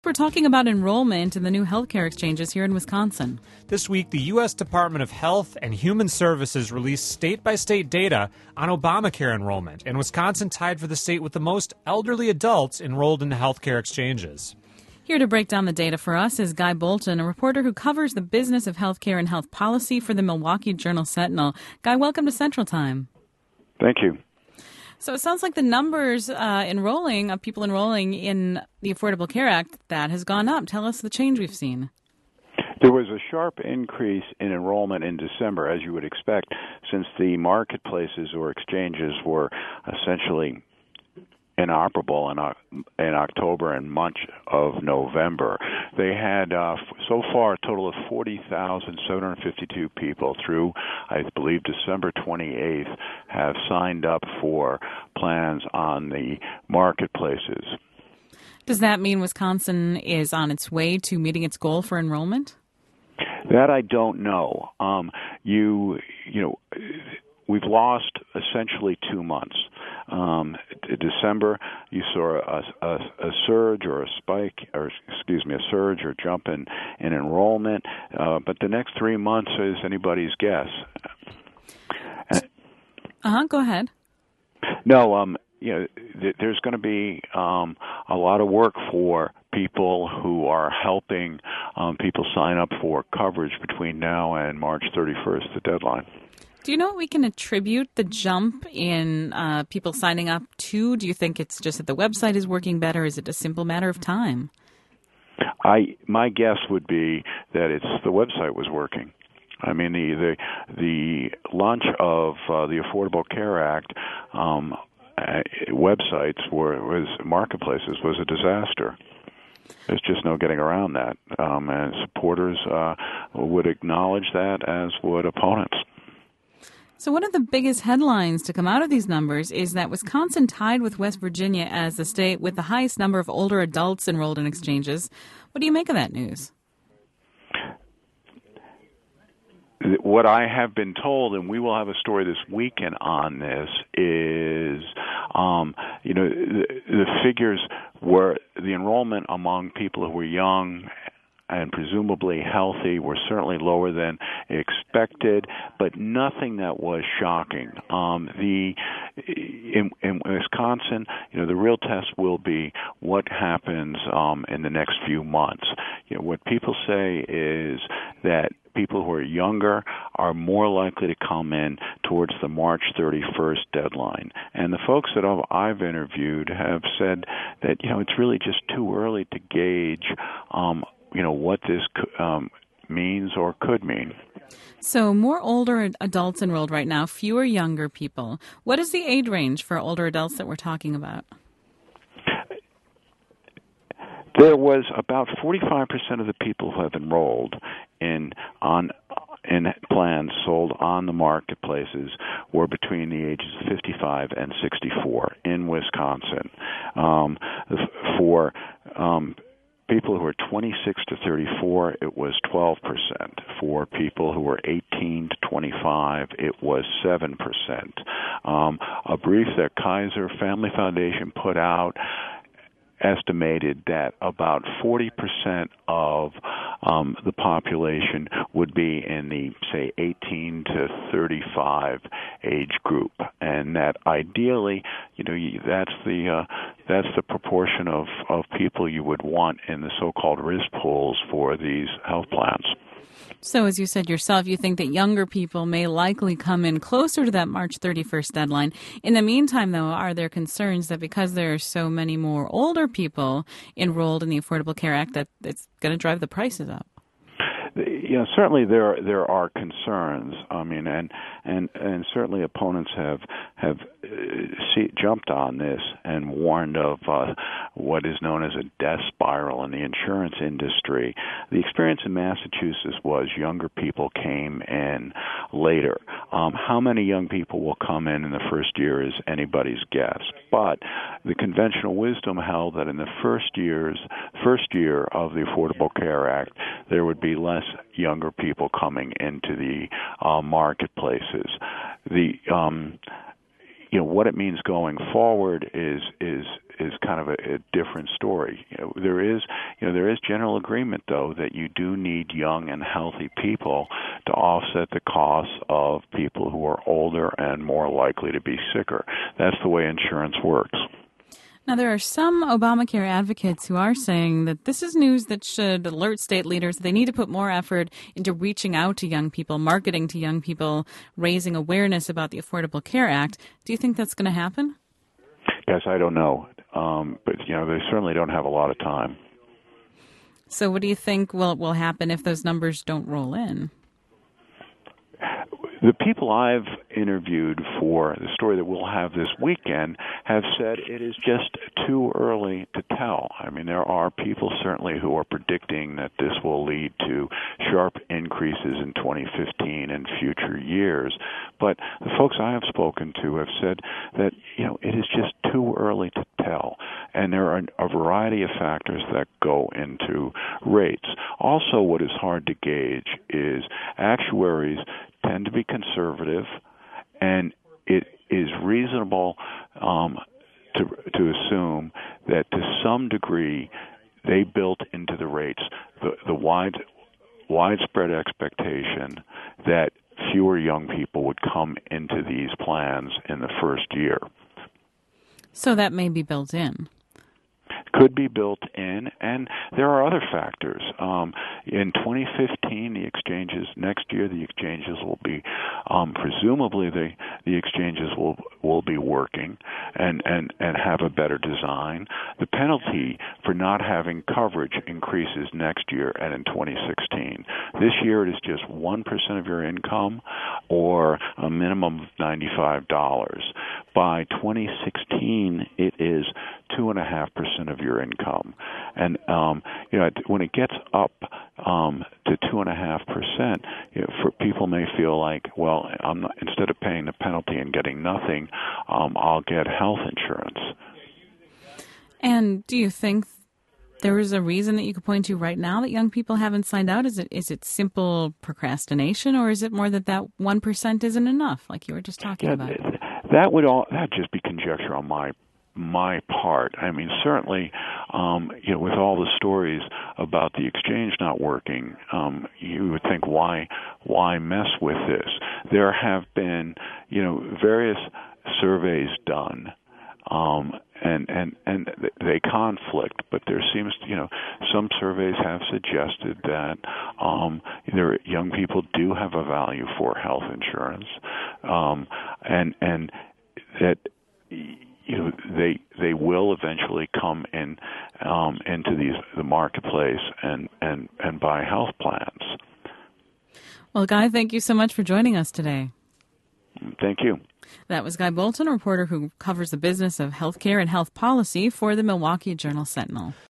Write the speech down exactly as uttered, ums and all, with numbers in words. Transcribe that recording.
We're talking about enrollment in the new healthcare exchanges here in Wisconsin. This week, the U S Department of Health and Human Services released state-by-state data on Obamacare enrollment, and Wisconsin tied for the state with the most elderly adults enrolled in the healthcare exchanges. Here to break down the data for us is Guy Bolton, a reporter who covers the business of healthcare and health policy for the Milwaukee Journal-Sentinel. Guy, welcome to Central Time. Thank you. So it sounds like the numbers uh, enrolling of people enrolling in the Affordable Care Act, that has gone up. Tell us the change we've seen. There was a sharp increase in enrollment in December, as you would expect, since the marketplaces or exchanges were essentially inoperable in, in October and much of November. They had, uh, so far, a total of forty thousand seven hundred fifty-two people through, I believe, December twenty-eighth have signed up for plans on the marketplaces. Does that mean Wisconsin is on its way to meeting its goal for enrollment? That I don't know. Um, you, you know, we've lost essentially two months. Um, December, you saw a, a, a surge or a spike, or excuse me, a surge or jump in, in enrollment. Uh, but the next three months is anybody's guess. Uh-huh, go ahead. No, um, you know, th- there's going to be um, a lot of work for people who are helping um, people sign up for coverage between now and March thirty-first, the deadline. Do you know what we can attribute the jump in uh, people signing up to? Do you think it's just that the website is working better? Is it a simple matter of time? I my guess would be that it's the website was working. I mean, the the, the launch of uh, the Affordable Care Act um, uh, websites were was marketplaces was a disaster. There's just no getting around that, um, and supporters uh, would acknowledge that, as would opponents. So one of the biggest headlines to come out of these numbers is that Wisconsin tied with West Virginia as the state with the highest number of older adults enrolled in exchanges. What do you make of that news? What I have been told, and we will have a story this weekend on this, is, um, you know, the, the figures were the enrollment among people who were young and presumably healthy were certainly lower than expected, but nothing that was shocking. Um, the in, in Wisconsin, you know, the real test will be what happens um, in the next few months. You know, what people say is that people who are younger are more likely to come in towards the March thirty-first deadline. And the folks that I've interviewed have said that, you know, it's really just too early to gauge um, you know, what this um, means or could mean. So more older adults enrolled right now, fewer younger people. What is the age range for older adults that we're talking about? There was about forty-five percent of the people who have enrolled in on in plans sold on the marketplaces were between the ages of fifty-five and sixty-four in Wisconsin. Um, for um, people who are twenty-six to thirty-four, it was twelve percent. For people who were eighteen to twenty-five, it was seven percent. Um, a brief that Kaiser Family Foundation put out estimated that about forty percent of um, the population would be in the, say, eighteen to thirty-five age group, and that ideally, you know, that's the uh, that's the proportion of, of people you would want in the so-called risk pools for these health plans. So as you said yourself, you think that younger people may likely come in closer to that March thirty-first deadline. In the meantime, though, are there concerns that because there are so many more older people enrolled in the Affordable Care Act that it's going to drive the prices up? You know, certainly there there are concerns. I mean, and and and certainly opponents have have uh, see, jumped on this and warned of uh, what is known as a death spiral in the insurance industry. The experience in Massachusetts was younger people came in later. Um, how many young people will come in in the first year is anybody's guess. But the conventional wisdom held that in the first years first year of the Affordable Care Act, there would be less younger people coming into the uh, marketplaces. The um, you know what it means going forward is is is kind of a, a different story. You know, there is, you know, there is general agreement though that you do need young and healthy people to offset the costs of people who are older and more likely to be sicker. That's the way insurance works. Now, there are some Obamacare advocates who are saying that this is news that should alert state leaders that they need to put more effort into reaching out to young people, marketing to young people, raising awareness about the Affordable Care Act. Do you think that's going to happen? Yes, I don't know. Um, but, you know, they certainly don't have a lot of time. So what do you think will, will happen if those numbers don't roll in? The people I've interviewed for the story that we'll have this weekend have said it is just too early to tell. I mean, there are people certainly who are predicting that this will lead to sharp increases in twenty fifteen and future years. But the folks I have spoken to have said that, you know, it is just too early to tell. And there are a variety of factors that go into rates. Also, what is hard to gauge is actuaries tend to be conservative, and it is reasonable um, to to assume that to some degree they built into the rates the, the wide widespread expectation that fewer young people would come into these plans in the first year. So that may be built in. Could be built in, and there are other factors. Um, in twenty fifteen, the exchanges, next year the exchanges will be, um, presumably the, the exchanges will will be working and, and, and have a better design. The penalty for not having coverage increases next year and in twenty sixteen. This year it is just one percent of your income or a minimum of ninety-five dollars. By twenty sixteen, it is two point five percent of your income. And, um, you know, when it gets up um, to two point five percent, you know, for people may feel like, well, I'm not, instead of paying the penalty and getting nothing, um, I'll get health insurance. And do you think there is a reason that you could point to right now that young people haven't signed out? Is it is it simple procrastination, or is it more that that one percent isn't enough, like you were just talking yeah, about? That would all that just be conjecture on my my part. I mean, certainly, um, you know, with all the stories about the exchange not working, um, you would think, why why mess with this? There have been, you know, various surveys done. Um, and, and, and they conflict, but there seems, you know, some surveys have suggested that um, there, young people do have a value for health insurance, um, and and that, you know, they they will eventually come in um, into these the marketplace and, and, and buy health plans. Well, Guy, thank you so much for joining us today. Thank you. That was Guy Bolton, a reporter who covers the business of healthcare and health policy for the Milwaukee Journal-Sentinel.